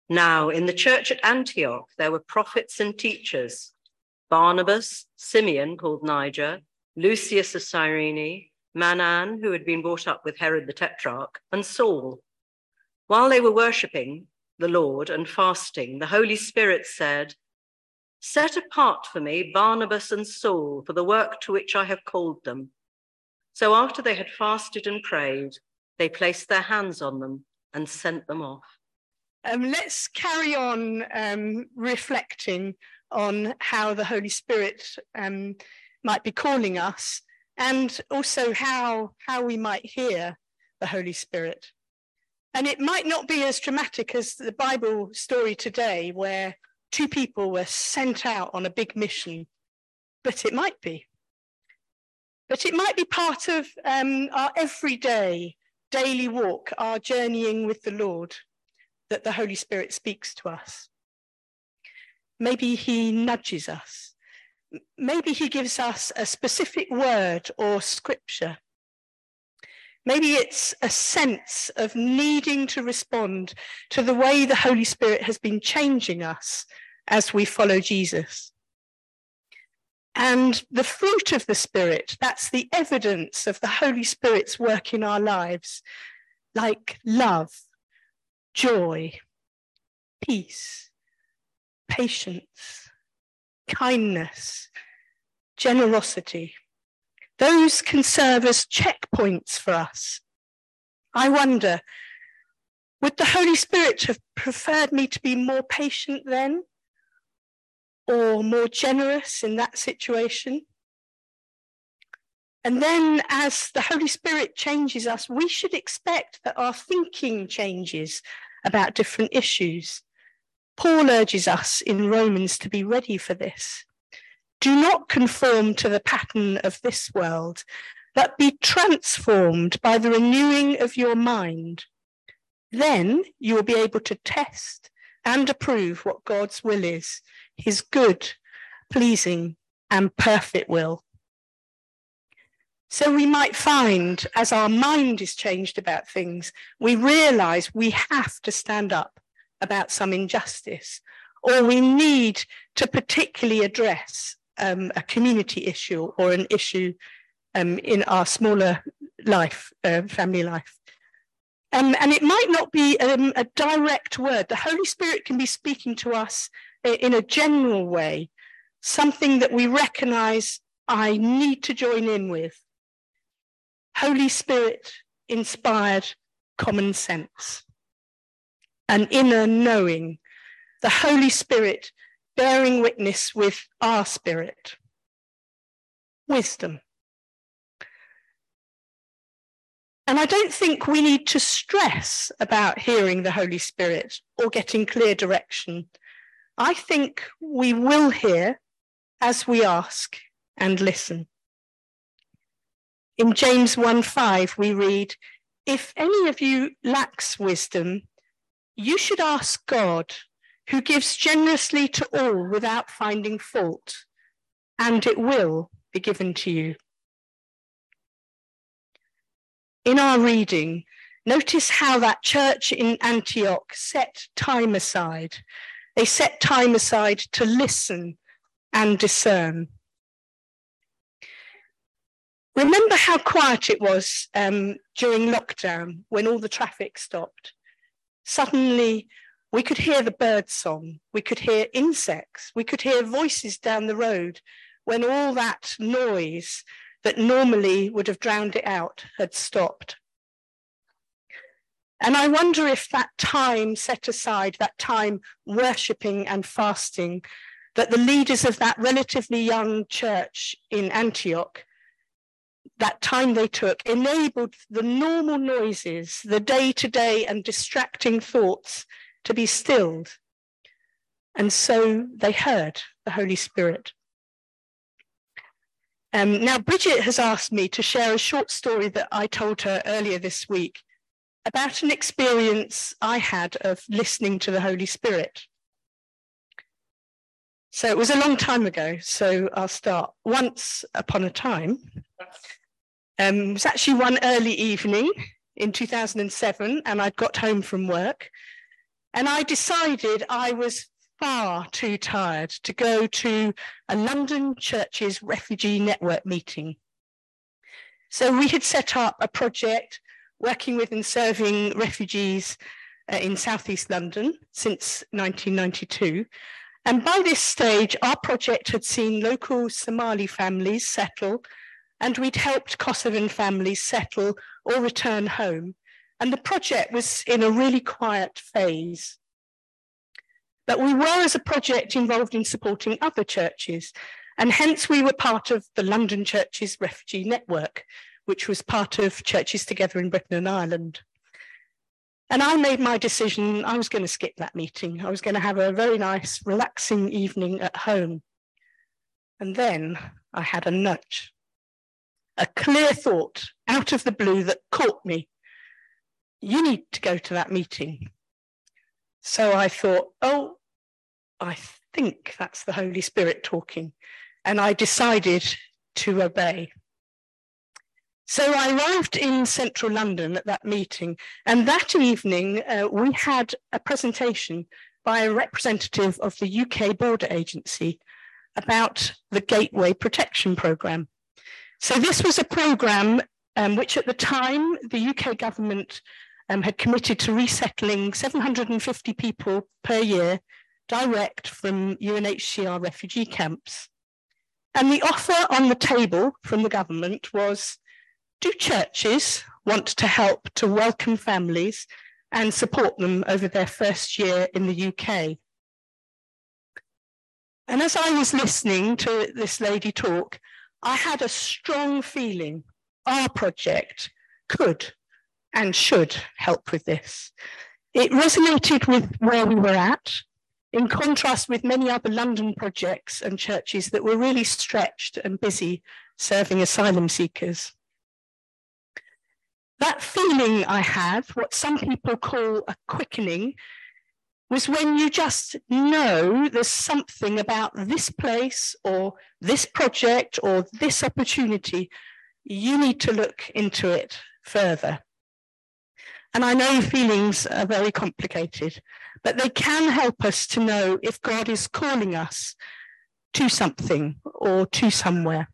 Now, in the church at Antioch, there were prophets and teachers: Barnabas, Simeon, called Niger, Lucius of Cyrene, Manan, who had been brought up with Herod the Tetrarch, and Saul. While they were worshipping the Lord and fasting, the Holy Spirit said, "Set apart for me Barnabas and Saul for the work to which I have called them." So after they had fasted and prayed, they placed their hands on them and sent them off. Let's carry on reflecting on how the Holy Spirit might be calling us, and also how we might hear the Holy Spirit. And it might not be as dramatic as the Bible story today, where 2 people were sent out on a big mission, but it might be. But it might be part of our everyday, daily walk, our journeying with the Lord, that the Holy Spirit speaks to us. Maybe he nudges us. Maybe he gives us a specific word or scripture. Maybe it's a sense of needing to respond to the way the Holy Spirit has been changing us as we follow Jesus. And the fruit of the Spirit, that's the evidence of the Holy Spirit's work in our lives, like love, joy, peace, patience, kindness, generosity. Those can serve as checkpoints for us. I wonder, would the Holy Spirit have preferred me to be more patient then, or more generous in that situation? And then as the Holy Spirit changes us, we should expect that our thinking changes about different issues. Paul urges us in Romans to be ready for this. Do not conform to the pattern of this world, but be transformed by the renewing of your mind. Then you will be able to test and approve what God's will is, his good, pleasing, and perfect will. So we might find, as our mind is changed about things, we realize we have to stand up about some injustice, or we need to particularly address a community issue or an issue in our smaller life, family life. And it might not be a direct word. The Holy Spirit can be speaking to us in a general way, something that we recognize I need to join in with. Holy Spirit inspired common sense, an inner knowing, the Holy Spirit bearing witness with our spirit, wisdom. And I don't think we need to stress about hearing the Holy Spirit or getting clear direction. I think we will hear as we ask and listen. In James 1:5, we read, "If any of you lacks wisdom, you should ask God, who gives generously to all without finding fault, and it will be given to you." In our reading, notice how that church in Antioch set time aside. They set time aside to listen and discern. Remember how quiet it was during lockdown when all the traffic stopped? Suddenly, we could hear the bird song, we could hear insects, we could hear voices down the road when all that noise that normally would have drowned it out had stopped. And I wonder if that time set aside, that time worshipping and fasting, that the leaders of that relatively young church in Antioch, that time they took, enabled the normal noises, the day-to-day and distracting thoughts to be stilled. And so they heard the Holy Spirit. Now, Bridget has asked me to share a short story that I told her earlier this week about an experience I had of listening to the Holy Spirit. So it was a long time ago, so I'll start. Once upon a time, it was actually one early evening in 2007, and I'd got home from work, And I decided I was far too tired to go to a London Churches Refugee Network meeting. So we had set up a project working with and serving refugees in Southeast London since 1992. And by this stage, our project had seen local Somali families settle, and we'd helped Kosovan families settle or return home. And the project was in a really quiet phase. But we were, as a project, involved in supporting other churches, and hence we were part of the London Churches Refugee Network, which was part of Churches Together in Britain and Ireland. And I made my decision, I was going to skip that meeting. I was going to have a very nice, relaxing evening at home. And then I had a nudge, a clear thought out of the blue that caught me. You need to go to that meeting. So I thought, oh, I think that's the Holy Spirit talking. And I decided to obey. So I arrived in central London at that meeting, and that evening we had a presentation by a representative of the UK Border Agency about the Gateway Protection Programme. So this was a programme which at the time the UK government had committed to resettling 750 people per year direct from UNHCR refugee camps. And the offer on the table from the government was, do churches want to help to welcome families and support them over their first year in the UK? And as I was listening to this lady talk, I had a strong feeling our project could and should help with this. It resonated with where we were at, in contrast with many other London projects and churches that were really stretched and busy serving asylum seekers. That feeling I had, what some people call a quickening, was when you just know there's something about this place or this project or this opportunity, you need to look into it further. And I know feelings are very complicated, but they can help us to know if God is calling us to something or to somewhere.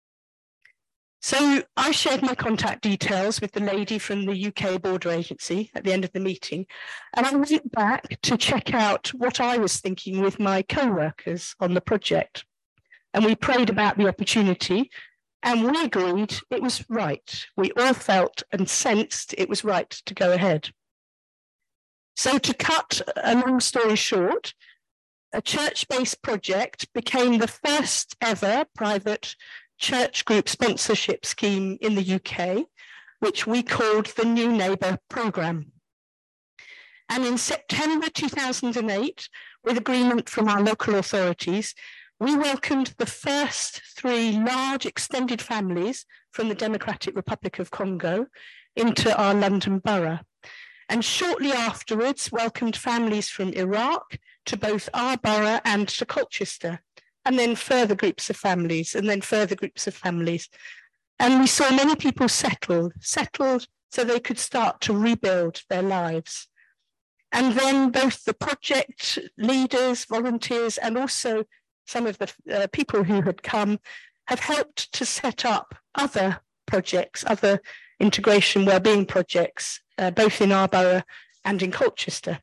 So I shared my contact details with the lady from the UK Border Agency at the end of the meeting, and I went back to check out what I was thinking with my co-workers on the project. And we prayed about the opportunity, and we agreed it was right. We all felt and sensed it was right to go ahead. So to cut a long story short, a church-based project became the first ever private church group sponsorship scheme in the UK, which we called the New Neighbour Programme. And in September 2008, with agreement from our local authorities, we welcomed the first 3 large extended families from the Democratic Republic of Congo into our London borough. And shortly afterwards, welcomed families from Iraq to both our borough and to Colchester, and then further groups of families, and then further groups of families. And we saw many people settled so they could start to rebuild their lives. And then both the project leaders, volunteers, and also some of the people who had come have helped to set up other projects, other integration wellbeing projects, both in our borough and in Colchester.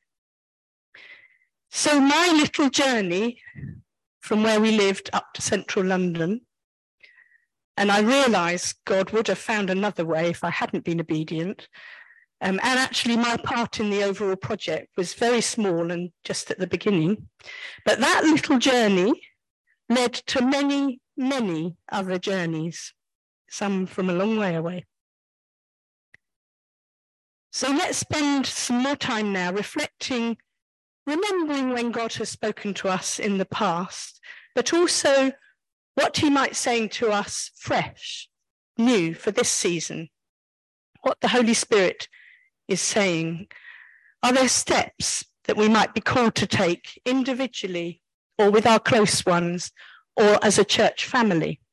So my little journey from where we lived up to central London, and I realised God would have found another way if I hadn't been obedient. And actually my part in the overall project was very small and just at the beginning. But that little journey led to many, many other journeys, some from a long way away. So let's spend some more time now reflecting, remembering when God has spoken to us in the past, but also what he might say to us fresh, new for this season, what the Holy Spirit is saying. Are there steps that we might be called to take individually or with our close ones or as a church family?